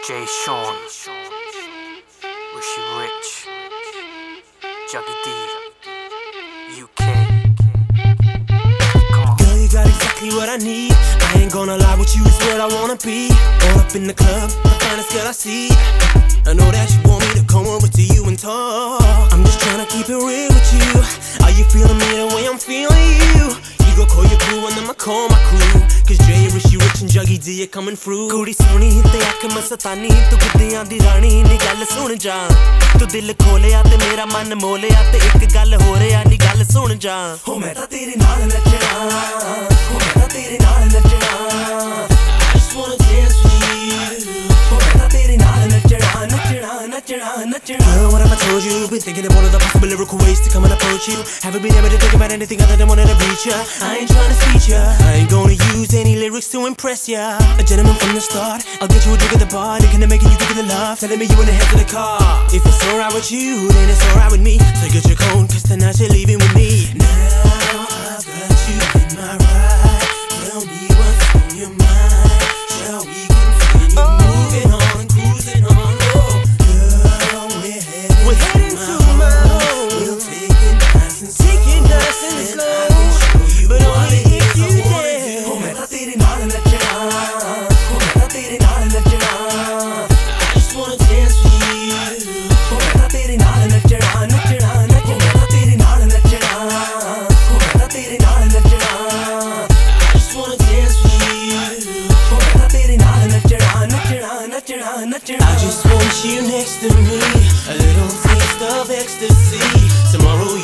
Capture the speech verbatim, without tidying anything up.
Jay Sean, Rishi Rich, Juggy D, U K. Come on. Girl, you got exactly what I need. I ain't gonna lie, with you is where I wanna be. All up in the club, the finest girl I see. I know that you want me to come over to you and talk. I'm just tryna keep it real with you. Are you feeling me the way I'm feeling you? You go call your crew and then I call my crew. Cause Jay, Rishi Rich and Juggy D are coming through. Kudi soni te aakh masatani, tu guddiyan di rani ni gall sun ja. Tu dil kholeya te mera man moleya, te ek gall ho reya ni gall sun ja. Ho main ta tere naal nachna, ho main ta tere naal nachna. I just wanna dance with you. Ho main ta tere naal nachna, nachna, nachna, nachna. Girl, what have I told you? Been thinking of all of the possible lyrical ways to come and approach you. Haven't been able to think about anything other than wanting to reach ya. I ain't trying to feature ya, I ain't gonna use any lyrics to impress ya. A gentleman from the start, I'll get you a drink at the bar. Thinking of making you give it the love, telling me you in the head of the car. If it's alright with you, then it's alright with me. So get your coat, cause tonight you're leaving with me. Now I've got you in my ride. Tell me what's on your mind. Shall we continue oh. moving on, cruising on? Oh, girl, we're heading, we're heading to my home. We'll take it nice and slow. Take it nice and slow. But only if you dare. Oh, main ta tere naal nachna. Oh, main ta tere naal nachna. I just wanna dance with you. Oh, main ta tere naal nachna, nachna, nachna. Oh, main ta tere naal nachna. Oh, main ta tere naal nachna. I just wanna dance with you. Oh, main ta tere naal nachna, nachna, nachna, nachna. I just want you next to me. A little taste of ecstasy. Tomorrow